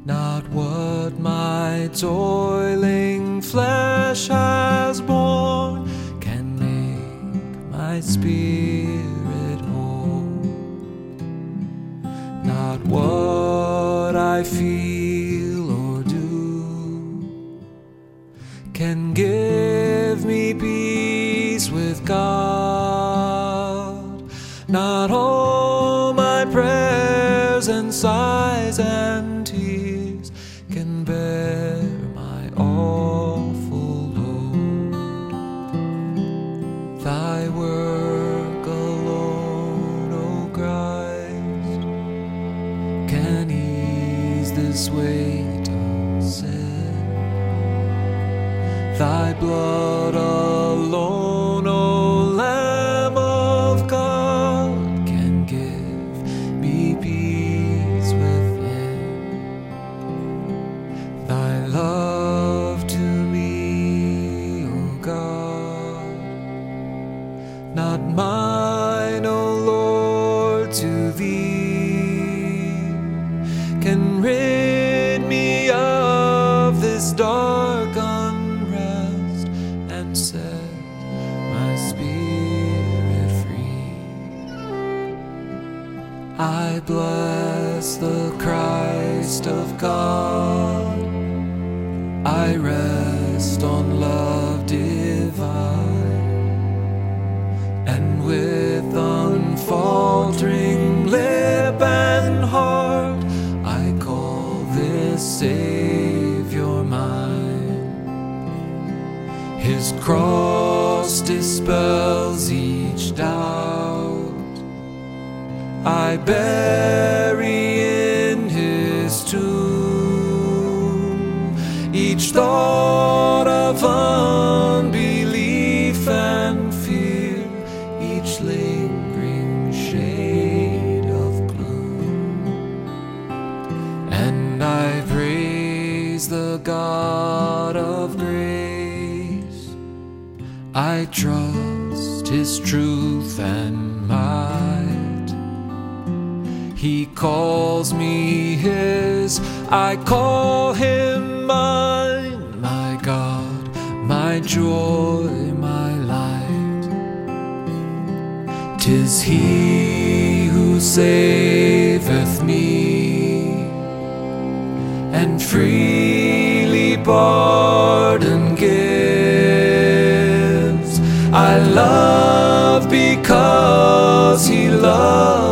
not what my toiling flesh has borne can make my spirit whole. Not what I feel or do can give me peace with God. Not all my prayers and sighs and tears can bear my awful load. Thy work alone, O Christ, can ease this weight of sin. Thy blood alone, O Lamb of God, can give me peace within. Thy love to me, O God, not mine, O Lord, to thee, can rid me of this dark unrest and set my spirit free. I bless the Christ of God, I rest on love divine, and with unfaltering lip and heart I call this Savior mine. His cross dispels each doubt I bury in his tomb, each thought of unbelief and fear, each lingering shade of gloom. And I praise the God of grace, I trust his truth and might. He calls me his, I call him mine, my God, my joy, my light. 'Tis he who saveth me, and freely pardon gives. I love because he loves